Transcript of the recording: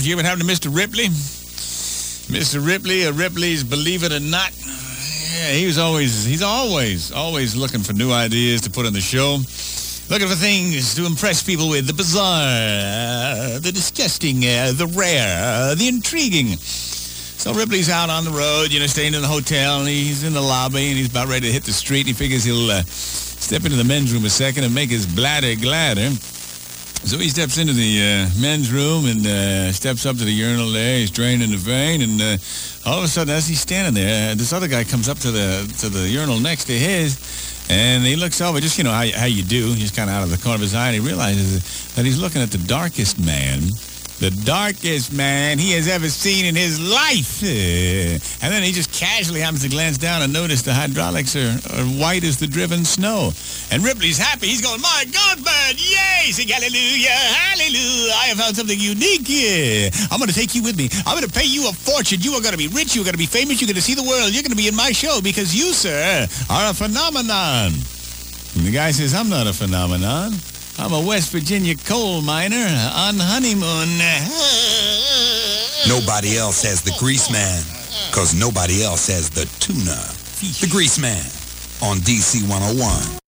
Did you ever happen to Mr. Ripley? Mr. Ripley, Ripley's Believe It or Not. Yeah, he's always looking for new ideas to put on the show. Looking for things to impress people with. The bizarre, the disgusting, the rare, the intriguing. So Ripley's out on the road, staying in the hotel, and he's in the lobby, and he's about ready to hit the street. He figures he'll step into the men's room a second and make his bladder gladder. So he steps into the men's room and steps up to the urinal there. He's draining the vein, and all of a sudden, as he's standing there, this other guy comes up to the urinal next to his, and he looks over, just how you do. He's kind of out of the corner of his eye, and he realizes that he's looking at the darkest man he has ever seen in his life. And then he just casually happens to glance down and notice the hydraulics are white as the driven snow. And Ripley's happy. He's going, my God, man, yay! Sing hallelujah, hallelujah. I have found something unique here. I'm going to take you with me. I'm going to pay you a fortune. You are going to be rich. You're going to be famous. You're going to see the world. You're going to be in my show because you, sir, are a phenomenon. And the guy says, I'm not a phenomenon. I'm a West Virginia coal miner on honeymoon. Nobody else has the Grease Man, because nobody else has the tuna. The Grease Man on DC 101.